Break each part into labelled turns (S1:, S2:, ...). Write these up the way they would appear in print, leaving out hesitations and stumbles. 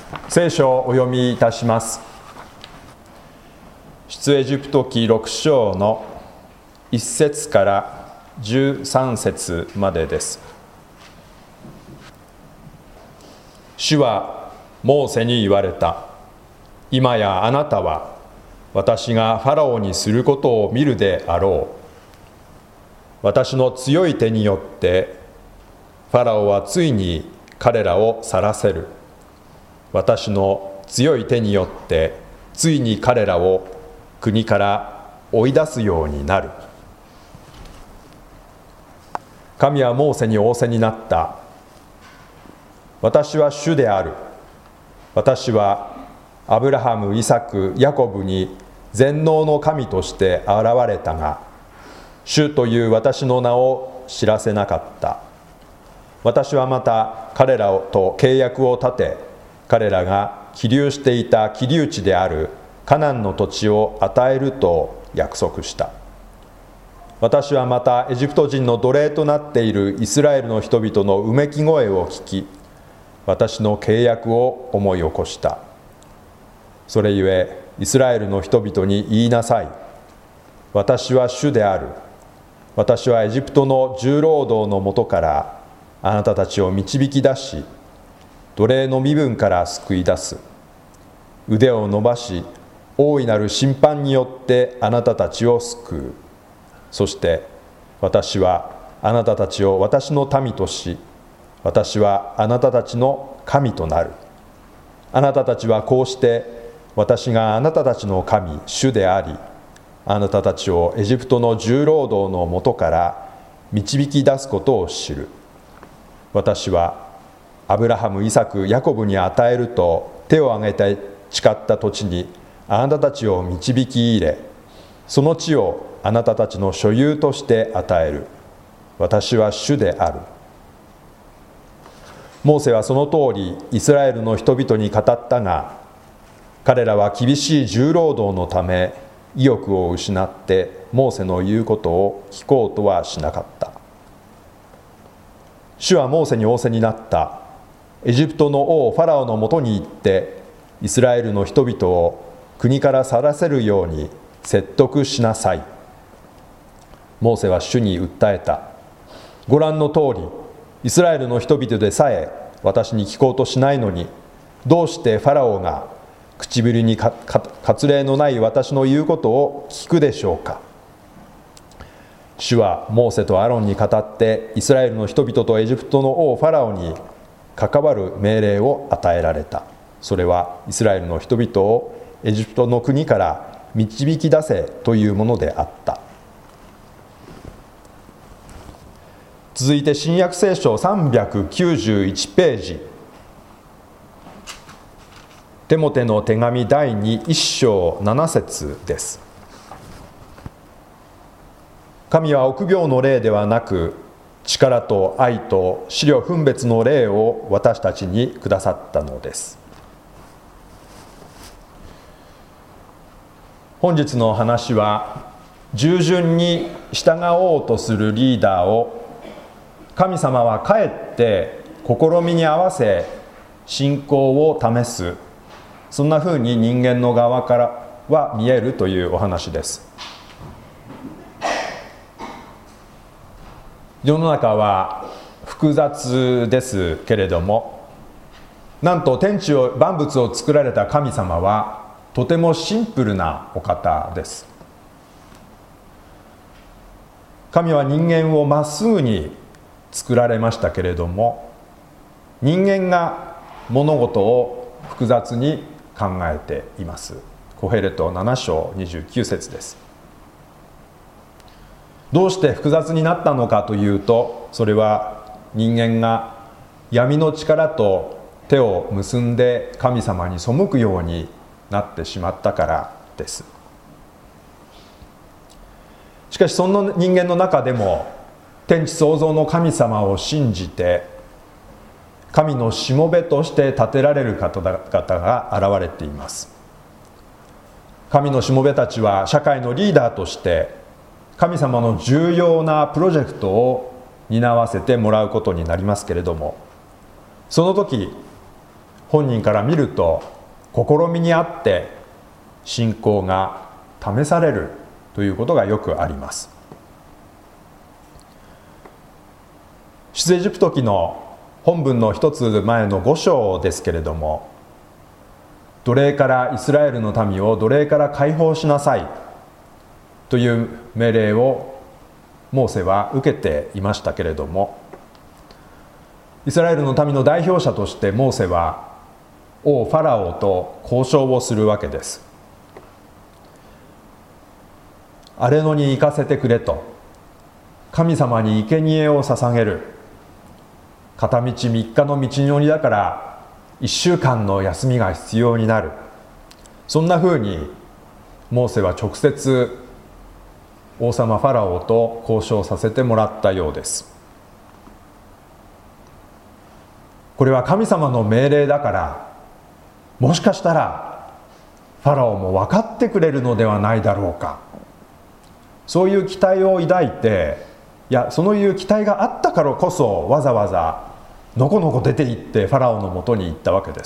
S1: 聖書をお読みいたします。出エジプト記6章の1節から13節までです。主はモーセに言われた。今やあなたは私がファラオにすることを見るであろう。私の強い手によってファラオはついに彼らを去らせる。私の強い手によってついに彼らを国から追い出すようになる。神はモーセに仰せになった。私は主である。私はアブラハム、イサク、ヤコブに全能の神として現れたが、主という私の名を知らせなかった。私はまた彼らと契約を立て、彼らが起立していた起立地であるカナンの土地を与えると約束した。私はまたエジプト人の奴隷となっているイスラエルの人々のうめき声を聞き、私の契約を思い起こした。それゆえイスラエルの人々に言いなさい。私は主である。私はエジプトの重労働のもとからあなたたちを導き出し、奴隷の身分から救い出す。腕を伸ばし、大いなる審判によってあなたたちを救う。そして私はあなたたちを私の民とし、私はあなたたちの神となる。あなたたちはこうして私があなたたちの神、主であり、あなたたちをエジプトの重労働のもとから導き出すことを知る。私はアブラハム、イサク、ヤコブに与えると手を挙げて誓った土地にあなたたちを導き入れ、その地をあなたたちの所有として与える。私は主である。モーセはその通りイスラエルの人々に語ったが、彼らは厳しい重労働のため意欲を失ってモーセの言うことを聞こうとはしなかった。主はモーセに仰せになった。エジプトの王ファラオのもとに行ってイスラエルの人々を国から去らせるように説得しなさい。モーセは主に訴えた。ご覧の通りイスラエルの人々でさえ私に聞こうとしないのに、どうしてファラオが唇に割礼のない私の言うことを聞くでしょうか。主はモーセとアロンに語ってイスラエルの人々とエジプトの王ファラオに関わる命令を与えられた。それはイスラエルの人々をエジプトの国から導き出せというものであった。続いて新約聖書391ページ、テモテの手紙第2、1章7節です。神は臆病の霊ではなく、力と愛と思慮分別の霊を私たちにくださったのです。本日の話は、従順に従おうとするリーダーを神様はかえって試みに合わせ信仰を試す、そんなふうに人間の側からは見えるというお話です。世の中は複雑ですけれども、なんと天地を万物を作られた神様はとてもシンプルなお方です。神は人間をまっすぐに作られましたけれども、人間が物事を複雑に考えています。コヘレト7章29節です。どうして複雑になったのかというと、それは人間が闇の力と手を結んで神様に背くようになってしまったからです。しかしそんな人間の中でも天地創造の神様を信じて神のしもべとして立てられる方々が現れています。神のしもべたちは社会のリーダーとして神様の重要なプロジェクトを担わせてもらうことになりますけれども、その時本人から見ると試みにあって信仰が試されるということがよくあります。出エジプト記の本文の一つ前の5章ですけれども、奴隷からイスラエルの民を奴隷から解放しなさいという命令をモーセは受けていましたけれども、イスラエルの民の代表者としてモーセは王ファラオと交渉をするわけです。荒れ野に行かせてくれと、神様に生贄を捧げる、片道3日の道のりだから1週間の休みが必要になる、そんなふうにモーセは直接王様ファラオと交渉させてもらったようです。これは神様の命令だから、もしかしたらファラオも分かってくれるのではないだろうか、そういう期待を抱いて、そういう期待があったからこそわざわざのこのこ出て行ってファラオのもとに行ったわけです。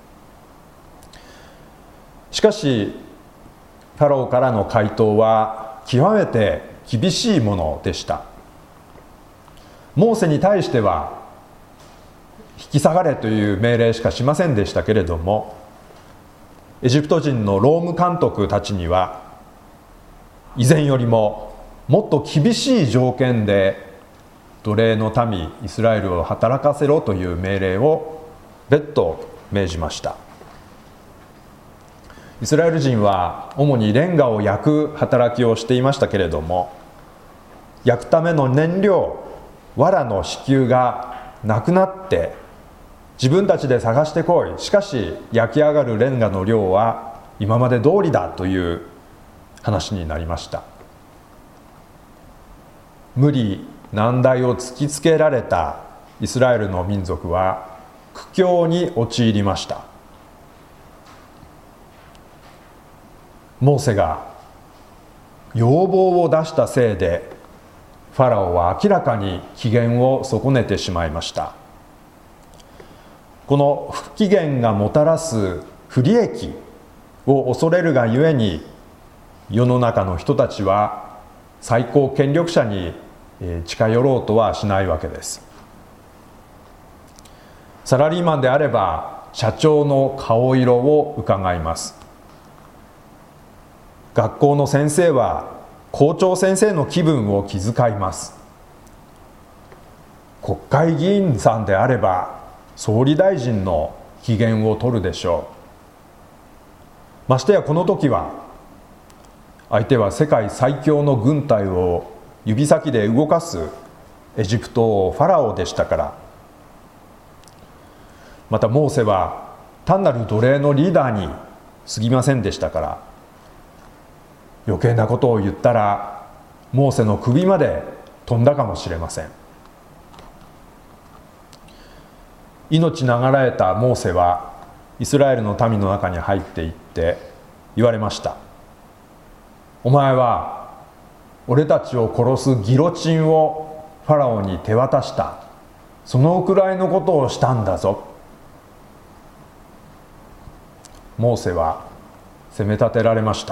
S1: しかしファラオからの回答は極めて厳しいものでした。モーセに対しては引き下がれという命令しかしませんでしたけれども、エジプト人の労務監督たちには以前よりももっと厳しい条件で奴隷の民イスラエルを働かせろという命令を別途命じました。イスラエル人は主にレンガを焼く働きをしていましたけれども、焼くための燃料、藁の支給がなくなって自分たちで探してこい、しかし焼き上がるレンガの量は今まで通りだという話になりました。無理難題を突きつけられたイスラエルの民族は苦境に陥りました。モーセが要望を出したせいでファラオは明らかに機嫌を損ねてしまいました。この不機嫌がもたらす不利益を恐れるがゆえに、世の中の人たちは最高権力者に近寄ろうとはしないわけです。サラリーマンであれば社長の顔色を伺います。学校の先生は校長先生の気分を気遣います。国会議員さんであれば総理大臣の機嫌を取るでしょう。ましてやこの時は相手は世界最強の軍隊を指先で動かすエジプト王ファラオでしたから。またモーセは単なる奴隷のリーダーに過ぎませんでしたから、余計なことを言ったらモーセの首まで飛んだかもしれません。命長らえたモーセはイスラエルの民の中に入っていって言われました。お前は俺たちを殺すギロチンをファラオに手渡した、そのくらいのことをしたんだぞ。モーセは責め立てられました。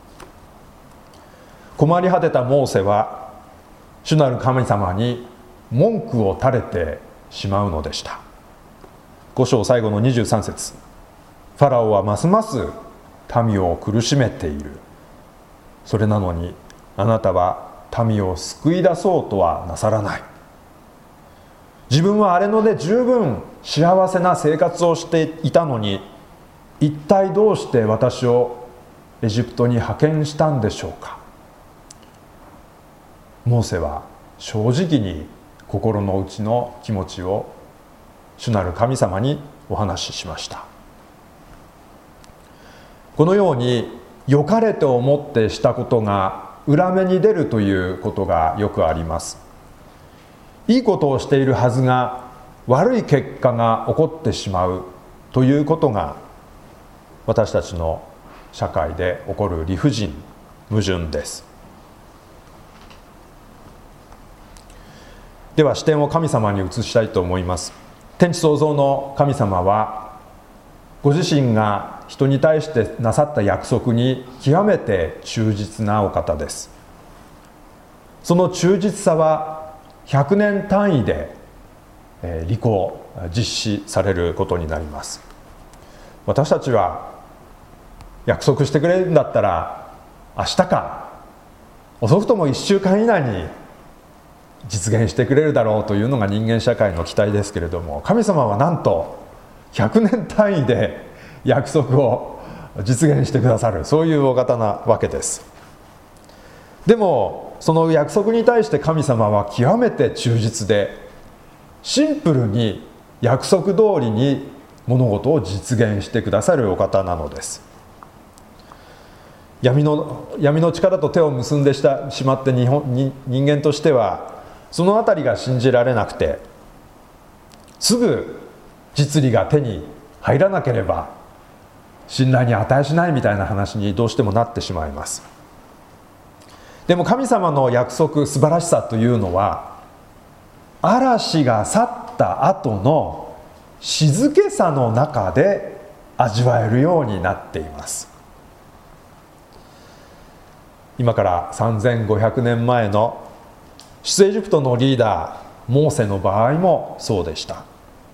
S1: 困り果てたモーセは主なる神様に文句を垂れてしまうのでした。5章最後の23節、ファラオはますます民を苦しめている。それなのにあなたは民を救い出そうとはなさらない。自分は荒れ野で十分幸せな生活をしていたのに、一体どうして私をエジプトに派遣したんでしょうか。モーセは正直に心の内の気持ちを主なる神様にお話ししました。このように良かれと思ってしたことが裏目に出るということがよくあります。いいことをしているはずが悪い結果が起こってしまうということが私たちの社会で起こる理不尽、矛盾です。では視点を神様に移したいと思います。天地創造の神様はご自身が人に対してなさった約束に極めて忠実なお方です。その忠実さは100年単位で履行実施されることになります。私たちは約束してくれるんだったら明日か遅くとも1週間以内に実現してくれるだろうというのが人間社会の期待ですけれども、神様はなんと100年単位で約束を実現してくださる、そういうお方なわけです。でもその約束に対して神様は極めて忠実で、シンプルに約束通りに物事を実現してくださるお方なのです。闇の力と手を結んでしまって人間としてはそのあたりが信じられなくて、すぐ実利が手に入らなければ信頼に値しないみたいな話にどうしてもなってしまいます。でも神様の約束、素晴らしさというのは、嵐が去った後の静けさの中で味わえるようになっています。今から3500年前の出エジプトのリーダーモーセの場合もそうでした。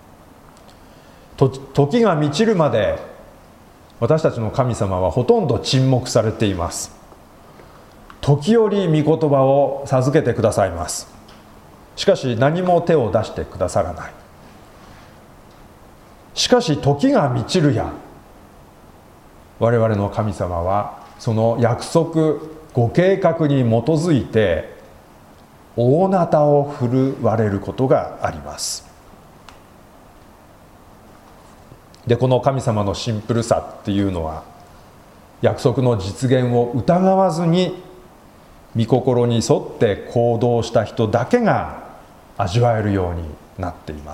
S1: 時が満ちるまで私たちの神様はほとんど沈黙されています。時折御言葉を授けてくださいます。しかし何も手を出してくださらない。しかし時が満ちるや、我々の神様はその約束、ご計画に基づいて大なたを振るわれることがあります。で、この神様のシンプルさっていうのは、約束の実現を疑わずに御心に沿って行動した人だけが味わえるようになっています。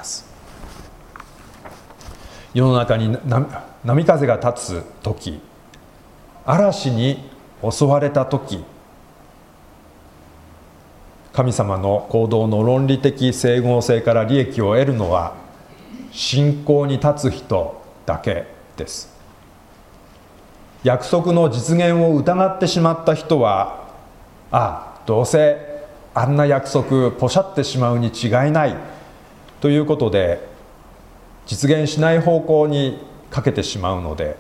S1: 世の中に波風が立つ時、嵐に襲われた時、神様の行動の論理的整合性から利益を得るのは信仰に立つ人だけです。約束の実現を疑ってしまった人は、どうせあんな約束ポシャってしまうに違いないということで実現しない方向にかけてしまうので、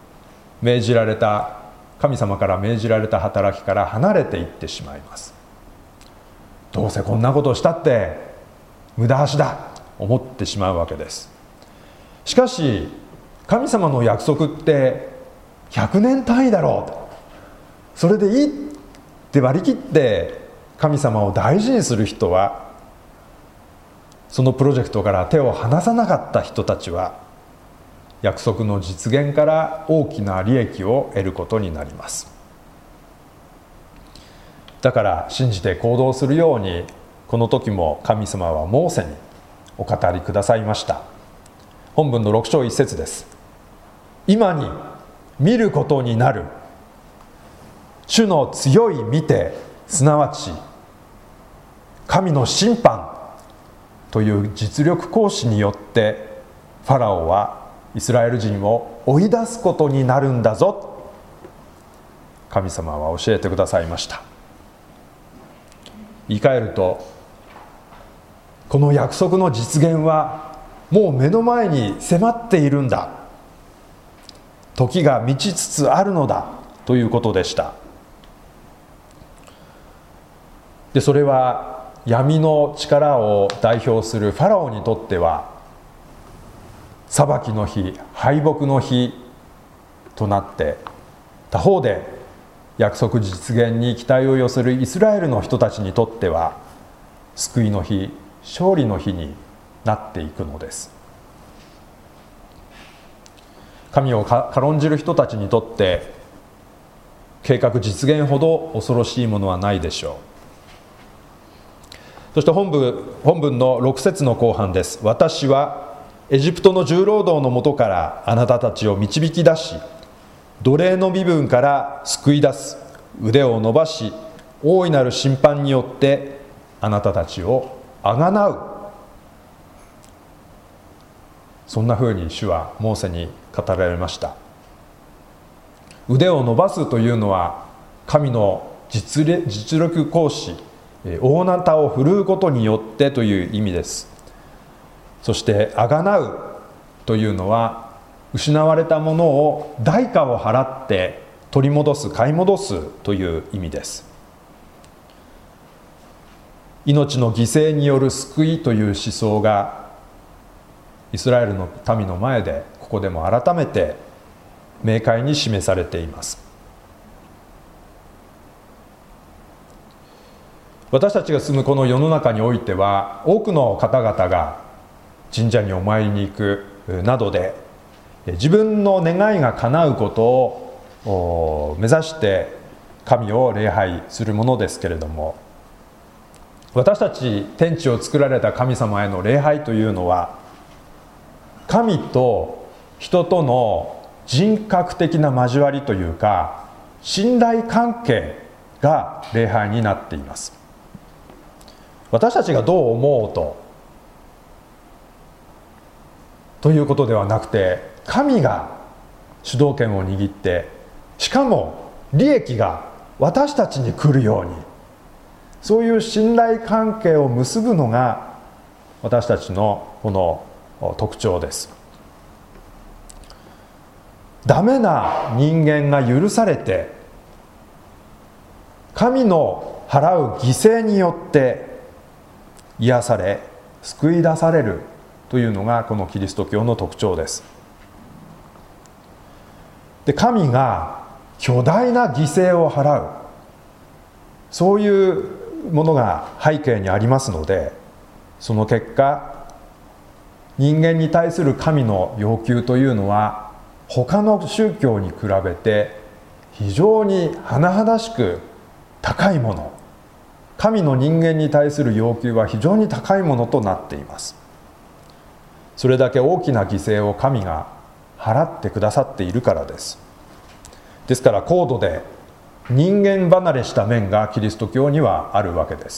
S1: 神様から命じられた働きから離れていってしまいます。どうせこんなことをしたって無駄足だ思ってしまうわけです。しかし神様の約束って100年単位だろうと、それでいいって割り切って神様を大事にする人は、そのプロジェクトから手を離さなかった人たちは約束の実現から大きな利益を得ることになります。だから信じて行動するように、この時も神様はモーセにお語りくださいました。本文の6章1節です。今に見ることになる主の強い見て、すなわち神の審判という実力行使によってファラオはイスラエル人を追い出すことになるんだぞ、神様は教えてくださいました。言い換えると、この約束の実現はもう目の前に迫っているんだ、時が満ちつつあるのだということでした。で、それは闇の力を代表するファラオにとっては裁きの日、敗北の日となって、他方で約束実現に期待を寄せるイスラエルの人たちにとっては救いの日、勝利の日になっていくのです。神を軽んじる人たちにとって計画実現ほど恐ろしいものはないでしょう。そして本文の6節の後半です。私はエジプトの重労働のもとからあなたたちを導き出し、奴隷の身分から救い出す、腕を伸ばし大いなる審判によってあなたたちをあがなう。そんなふうに主はモーセに語られました。腕を伸ばすというのは神の実力行使、大なたを振るうことによってという意味です。そしてあがなうというのは失われたものを代価を払って取り戻す、買い戻すという意味です。命の犠牲による救いという思想がイスラエルの民の前でここでも改めて明快に示されています。私たちが住むこの世の中においては多くの方々が神社にお参りに行くなどで自分の願いが叶うことを目指して神を礼拝するものですけれども、私たち天地を作られた神様への礼拝というのは神と人との人格的な交わりというか信頼関係が礼拝になっています。私たちがどう思うということではなくて、神が主導権を握って、しかも利益が私たちに来るように、そういう信頼関係を結ぶのが私たちのこの特徴です。ダメな人間が許されて、神の払う犠牲によって癒され救い出されるというのがこのキリスト教の特徴です。で、神が巨大な犠牲を払う、そういうものが背景にありますので、その結果人間に対する神の要求というのは他の宗教に比べて非常に甚だしく高いもの、神の人間に対する要求は非常に高いものとなっています。それだけ大きな犠牲を神が払ってくださっているからです。ですから高度で人間離れした面がキリスト教にはあるわけです。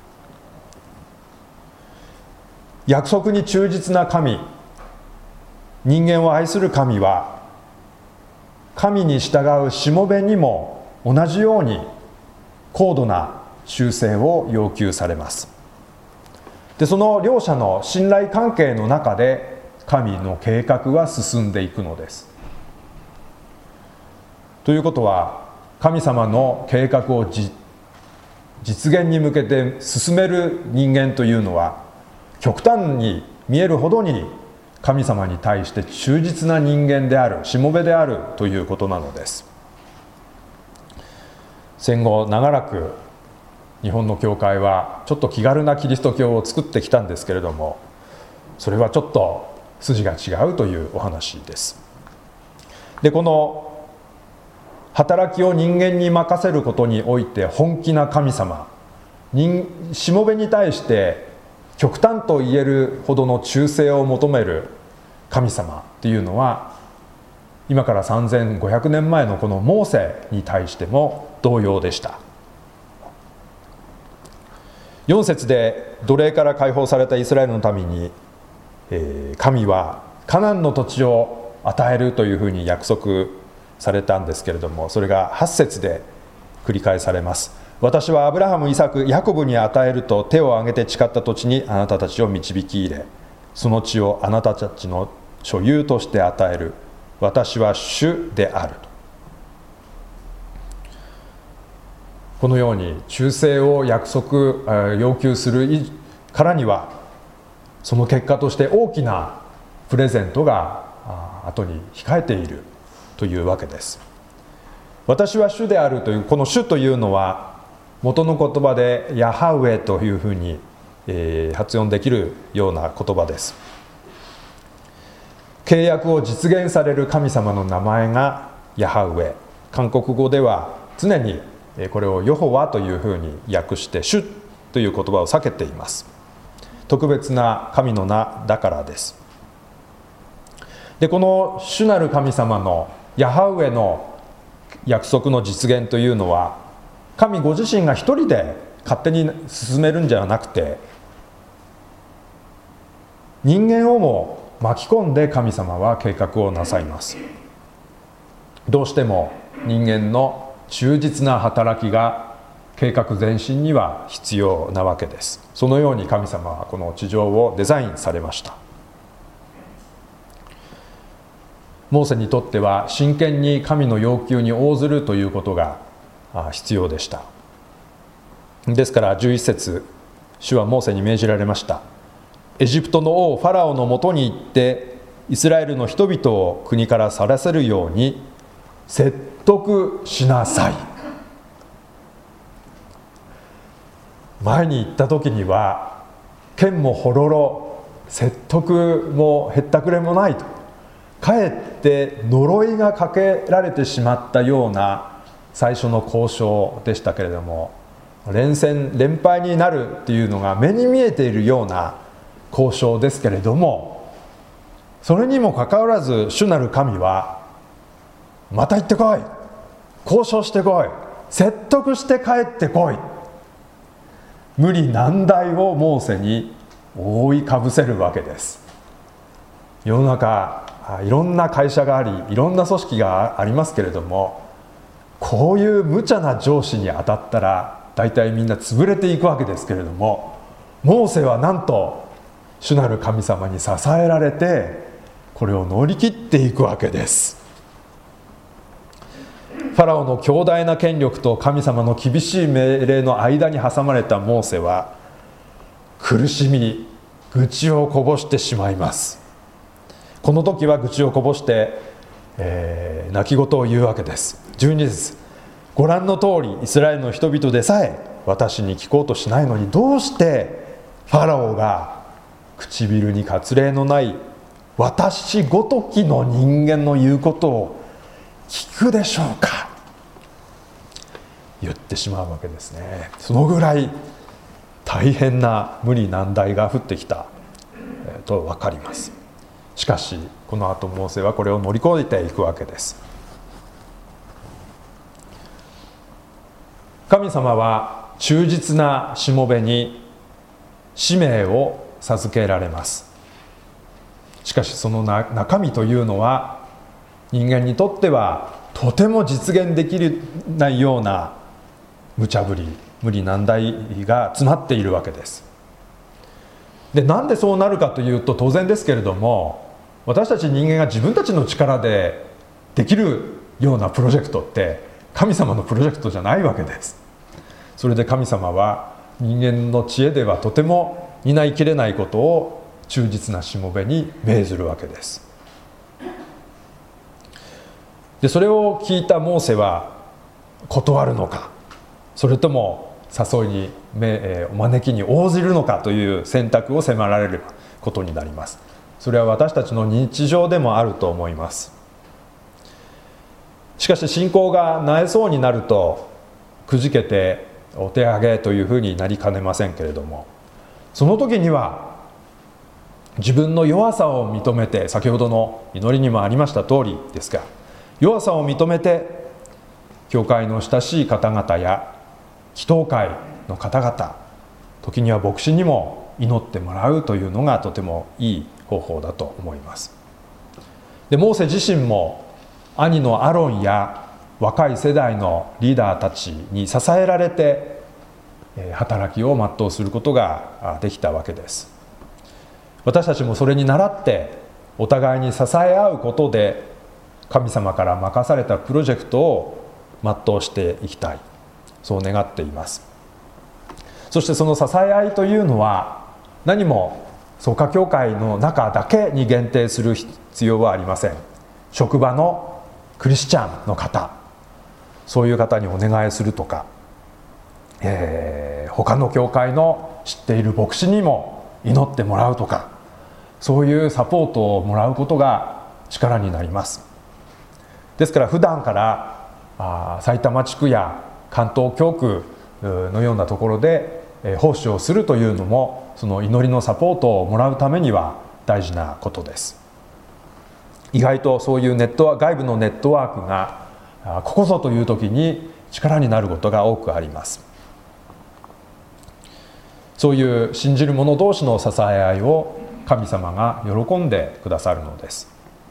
S1: 約束に忠実な神、人間を愛する神は神に従うしもべにも同じように高度な忠誠を要求されます。で、その両者の信頼関係の中で神の計画は進んでいくのです。ということは、神様の計画を実現に向けて進める人間というのは極端に見えるほどに神様に対して忠実な人間である、しもべであるということなのです。戦後長らく日本の教会はちょっと気軽なキリスト教を作ってきたんですけれども、それはちょっと筋が違うというお話です。で、この働きを人間に任せることにおいて本気な神様、しもべに対して極端と言えるほどの忠誠を求める神様というのは、今から3500年前のこのモーセに対しても同様でした。4節で奴隷から解放されたイスラエルの民に、神はカナンの土地を与えるというふうに約束されたんですけれども、それが8節で繰り返されます。私はアブラハム、イサク、ヤコブに与えると手を挙げて誓った土地にあなたたちを導き入れ、その地をあなたたちの所有として与える。私は主であると。このように忠誠を要求するからには、その結果として大きなプレゼントが後に控えているというわけです。私は主であるという、この主というのは元の言葉でヤハウェというふうに発音できるような言葉です。契約を実現される神様の名前がヤハウェ、韓国語では常にこれをヨホワというふうに訳して主という言葉を避けています。特別な神の名だからです。で、この主なる神様のヤハウェの約束の実現というのは、神ご自身が一人で勝手に進めるんじゃなくて、人間をも巻き込んで神様は計画をなさいます。どうしても人間の忠実な働きが計画前進には必要なわけです。そのように神様はこの地上をデザインされました。モーセにとっては真剣に神の要求に応ずるということが必要でした。ですから11節、主はモーセに命じられました。エジプトの王ファラオのもとに行ってイスラエルの人々を国から去らせるように説得しなさい。前に行った時には剣もほろろ、説得もへったくれもないと、かえって呪いがかけられてしまったような最初の交渉でしたけれども、連敗になるっていうのが目に見えているような交渉ですけれども、それにもかかわらず主なる神はまた行ってこい、交渉してこい、説得して帰ってこい、無理難題をモーセに覆いかぶせるわけです。世の中いろんな会社があり、いろんな組織がありますけれども、こういう無茶な上司に当たったら大体みんな潰れていくわけですけれども、モーセはなんと主なる神様に支えられてこれを乗り切っていくわけです。ファラオの強大な権力と神様の厳しい命令の間に挟まれたモーセは苦しみ、愚痴をこぼしてしまいます。この時は愚痴をこぼして、泣き言を言うわけです。12節、ご覧の通りイスラエルの人々でさえ私に聞こうとしないのに、どうしてファラオが唇に割礼のない私ごときの人間の言うことを聞くでしょうか、言ってしまうわけですね。そのぐらい大変な無理難題が降ってきたと分かります。しかしこの後モーセはこれを乗り越えていくわけです。神様は忠実なしもべに使命を授けられます。しかしその中身というのは人間にとってはとても実現できないような無茶ぶり、無理難題が詰まっているわけです。で、なんでそうなるかというと、当然ですけれども、私たち人間が自分たちの力でできるようなプロジェクトって神様のプロジェクトじゃないわけです。それで神様は人間の知恵ではとても担いきれないことを忠実なしもべに命ずるわけです。で、それを聞いたモーセは断るのか、それとも誘いにお招きに応じるのかという選択を迫られることになります。それは私たちの日常でもあると思います。しかし信仰がなえそうになるとくじけてお手上げというふうになりかねませんけれども、その時には自分の弱さを認めて、先ほどの祈りにもありました通りですが、弱さを認めて教会の親しい方々や祈祷会の方々、時には牧師にも祈ってもらうというのがとてもいい方法だと思います。で、モーセ自身も兄のアロンや若い世代のリーダーたちに支えられて働きを全うすることができたわけです。私たちもそれに倣ってお互いに支え合うことで神様から任されたプロジェクトを全うしていきたい、そう願っています。そしてその支え合いというのは何も創価教会の中だけに限定する必要はありません。職場のクリスチャンの方、そういう方にお願いするとか、他の教会の知っている牧師にも祈ってもらうとか、そういうサポートをもらうことが力になります。ですから普段から埼玉地区や関東教区のようなところで奉仕をするというのも、その祈りのサポートをもらうためには大事なことです。意外とそういう外部のネットワークがここぞという時に力になることが多くあります。そういう信じる者同士の支え合いを神様が喜んでくださるのです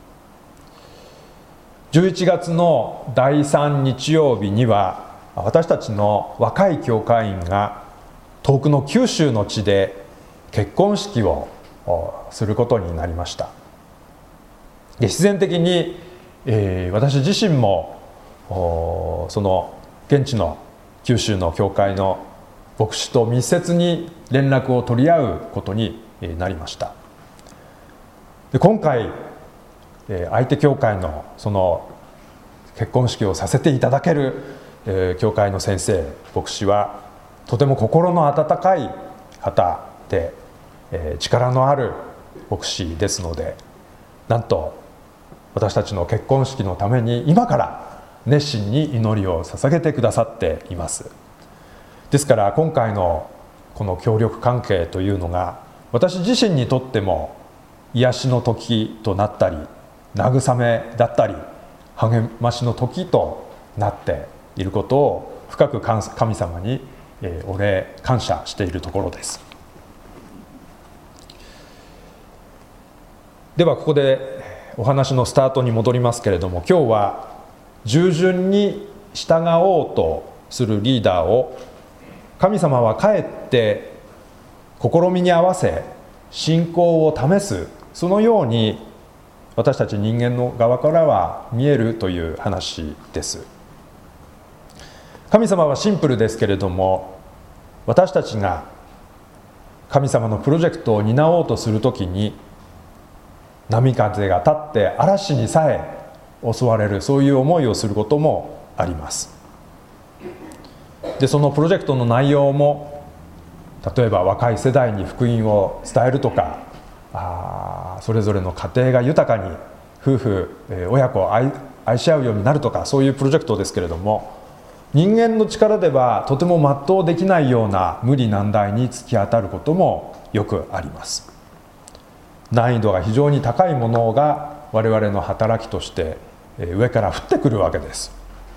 S1: 。11月の第3日曜日には、私たちの若い教会員が遠くの九州の地で結婚式をすることになりました。で、必然的に、私自身もその現地の九州の教会の牧師と密接に連絡を取り合うことになりました。で、今回相手教会のその結婚式をさせていただける教会の先生、牧師はとても心の温かい方で、力のある牧師ですので、なんと私たちの結婚式のために今から熱心に祈りを捧げてくださっています。ですから今回のこの協力関係というのが、私自身にとっても癒しの時となったり、慰めだったり励ましの時となっていることを深く神様にお礼感謝しているところです。ではここでお話のスタートに戻りますけれども、今日は従順に従おうとするリーダーを神様はかえって試みに合わせ信仰を試す、そのように私たち人間の側からは見えるという話です。神様はシンプルですけれども、私たちが神様のプロジェクトを担おうとするときに、波風が立って嵐にさえ襲われる、そういう思いをすることもあります。で、そのプロジェクトの内容も、例えば若い世代に福音を伝えるとか、それぞれの家庭が豊かに夫婦、親子を愛し合うようになるとか、そういうプロジェクトですけれども、人間の力ではとても全うできないような無理難題に突き当たることもよくあります。難易度が非常に高いものが我々の働きとして上から降ってくるわけです。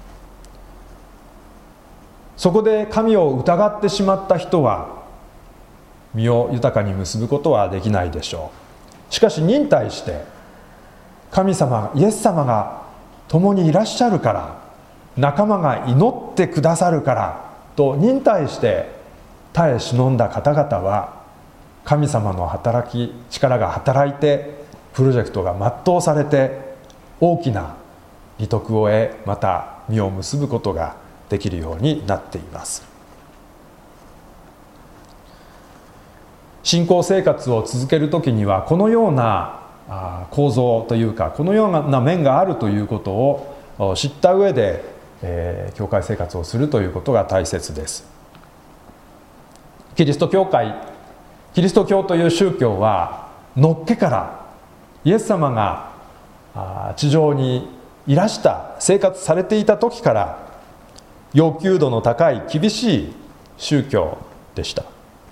S1: そこで神を疑ってしまった人は身を豊かに結ぶことはできないでしょう。しかし忍耐して神様、イエス様が共にいらっしゃるから、仲間が祈ってくださるからと忍耐して耐え忍んだ方々は、神様の力が働いてプロジェクトが全うされて、大きな利得を得、また実を結ぶことができるようになっています。信仰生活を続けるときには、このような構造というか、このような面があるということを知った上で、教会生活をするということが大切です。キリスト教という宗教は、のっけからイエス様が地上にいらした、生活されていた時から要求度の高い厳しい宗教でした。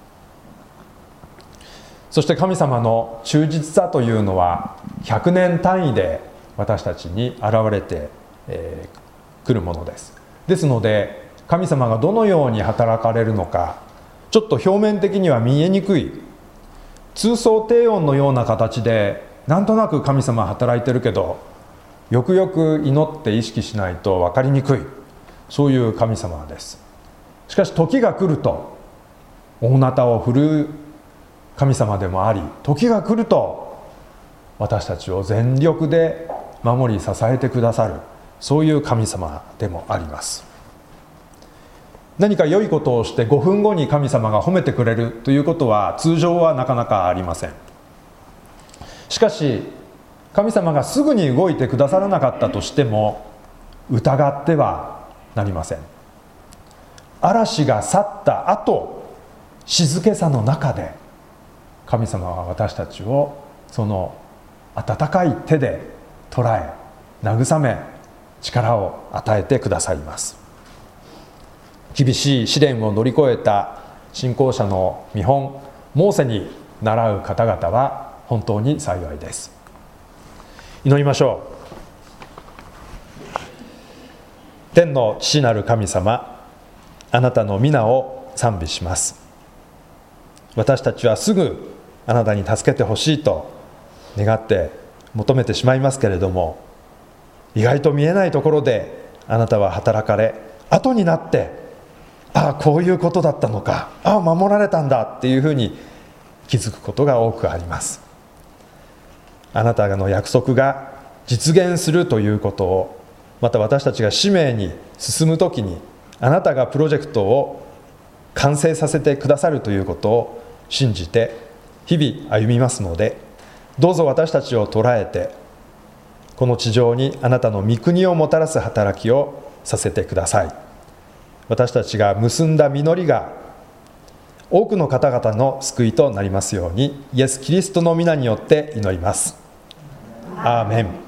S1: そして神様の忠実さというのは100年単位で私たちに現れてくるものです。ですので、神様がどのように働かれるのか、ちょっと表面的には見えにくい、通奏低音のような形でなんとなく神様は働いてるけど、よくよく祈って意識しないと分かりにくい、そういう神様です。しかし時が来ると大なたを振るう神様でもあり、時が来ると私たちを全力で守り支えてくださる、そういう神様でもあります。何か良いことをして5分後に神様が褒めてくれるということは通常はなかなかありません。しかし神様がすぐに動いてくださらなかったとしても疑ってはなりません。嵐が去った後、静けさの中で神様は私たちをその温かい手で捉え、慰め、力を与えてくださいます。厳しい試練を乗り越えた信仰者の見本、モーセに倣う方々は本当に幸いです。祈りましょう。天の父なる神様、あなたの皆を賛美します。私たちはすぐあなたに助けてほしいと願って求めてしまいますけれども、意外と見えないところであなたは働かれ、後になってああこういうことだったのか、ああ守られたんだっていうふうに気づくことが多くあります。あなたの約束が実現するということを、また私たちが使命に進むときにあなたがプロジェクトを完成させてくださるということを信じて日々歩みますので、どうぞ私たちを捉えてこの地上にあなたの御国をもたらす働きをさせてください。私たちが結んだ実りが多くの方々の救いとなりますように、イエス・キリストの皆によって祈ります。アーメン。